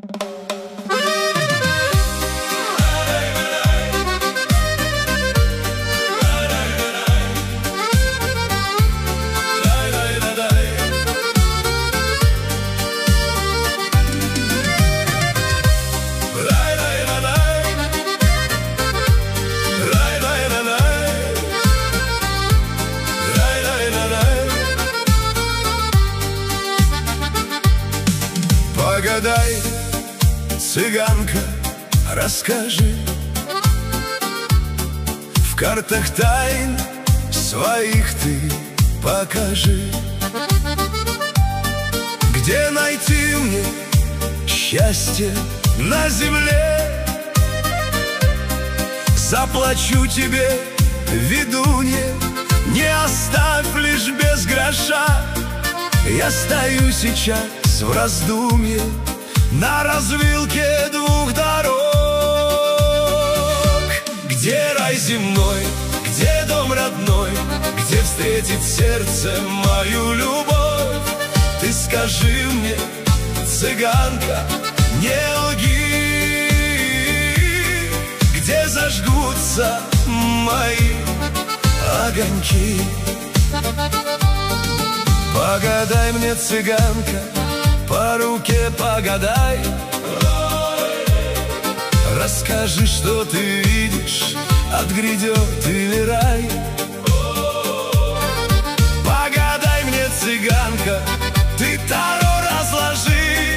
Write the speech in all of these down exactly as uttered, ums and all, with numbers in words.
Погадай, цыганка, расскажи, в картах тайн своих ты покажи, где найти мне счастье на земле. Заплачу тебе, ведунья, не оставь лишь без гроша. Я стою сейчас в раздумье на развилке двух дорог. Где рай земной, где дом родной, где встретит сердце мою любовь? Ты скажи мне, цыганка, не лги, где зажгутся мои огоньки? Погадай мне, цыганка, по руке погадай. Расскажи, что ты видишь, отгрядет или рай. Погадай мне, цыганка, ты таро разложи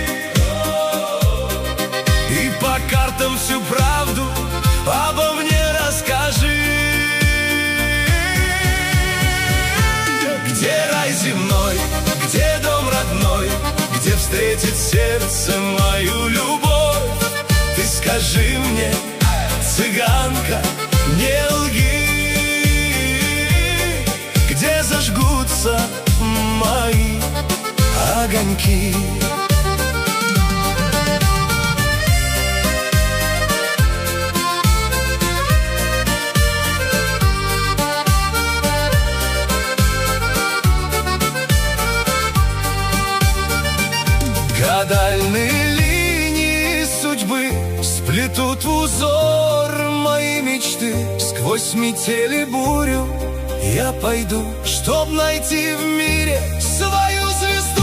и по картам всю правду обо мне расскажи. Где рай земной, где дом родной, где встретит сердце мою любовь? Ты скажи мне, цыганка, не лги, где зажгутся мои огоньки? Гадальные линии судьбы сплетут в узор мои мечты. Сквозь метели бурю я пойду, чтоб найти в мире свою звезду.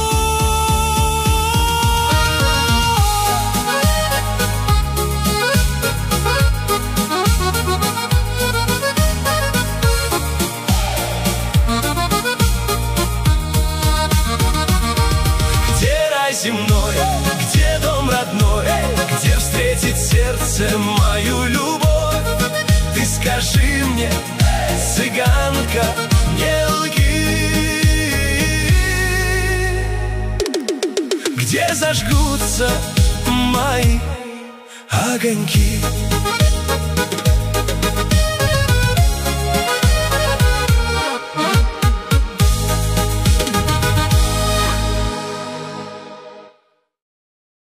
Земной, где дом родной, где встретит сердце мою любовь? Ты скажи мне, цыганка, не лги, где зажгутся мои огоньки?